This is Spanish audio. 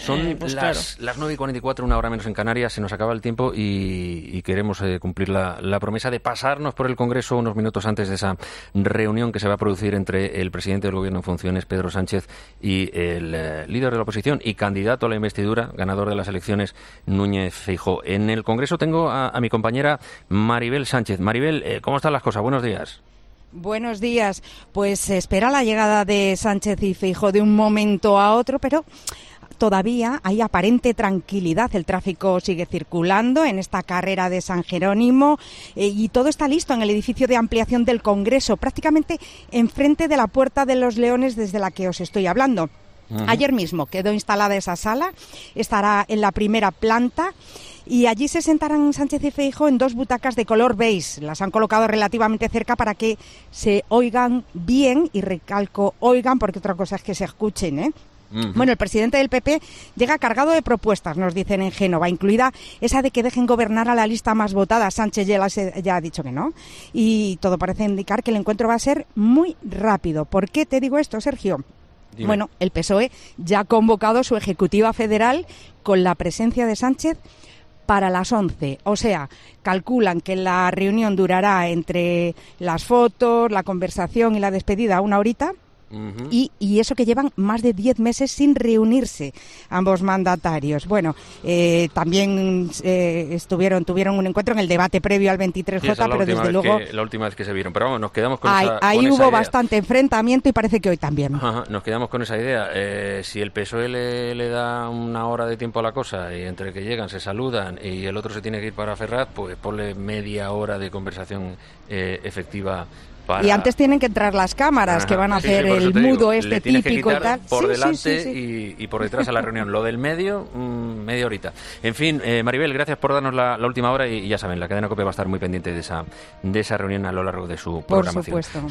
Son pues las 9:44, una hora menos en Canarias, se nos acaba el tiempo y queremos cumplir la promesa de pasarnos por el Congreso unos minutos antes de esa reunión que se va a producir entre el presidente del Gobierno en funciones, Pedro Sánchez, y el líder de la oposición y candidato a la investidura, ganador de las elecciones, Núñez Feijóo. En el Congreso tengo a mi compañera Maribel Sánchez. Maribel, ¿cómo están las cosas? Buenos días. Buenos días. Pues se espera la llegada de Sánchez y Feijóo de un momento a otro, pero todavía hay aparente tranquilidad. El tráfico sigue circulando en esta carrera de San Jerónimo y todo está listo en el edificio de ampliación del Congreso, prácticamente enfrente de la Puerta de los Leones desde la que os estoy hablando. Ayer mismo quedó instalada esa sala, estará en la primera planta y allí se sentarán Sánchez y Feijóo en dos butacas de color beige. Las han colocado relativamente cerca para que se oigan bien, y recalco oigan porque otra cosa es que se escuchen, ¿eh? Bueno, el presidente del PP llega cargado de propuestas, nos dicen en Génova, incluida esa de que dejen gobernar a la lista más votada. Sánchez ya ha dicho que no, y todo parece indicar que el encuentro va a ser muy rápido. ¿Por qué te digo esto, Sergio? Dime. Bueno, el PSOE ya ha convocado su ejecutiva federal con la presencia de Sánchez para las 11. O sea, calculan que la reunión durará entre las fotos, la conversación y la despedida 1 horita. Y eso que llevan más de 10 meses sin reunirse ambos mandatarios. Bueno, también tuvieron un encuentro en el debate previo al 23J, pero desde luego la última vez que se vieron. Pero vamos, nos quedamos con ahí esa hubo idea. Bastante enfrentamiento y parece que hoy también. Nos quedamos con esa idea. Si el PSOE le da una hora de tiempo a la cosa y entre que llegan se saludan y el otro se tiene que ir para Ferraz, pues ponle media hora de conversación efectiva. Y antes tienen que entrar las cámaras, que van a hacer el mudo le tienes típico que y tal. Por delante y por detrás a la reunión. Lo del medio, media horita. En fin, Maribel, gracias por darnos la última hora y ya saben, la cadena COPE va a estar muy pendiente de esa reunión a lo largo de su programación. Por supuesto.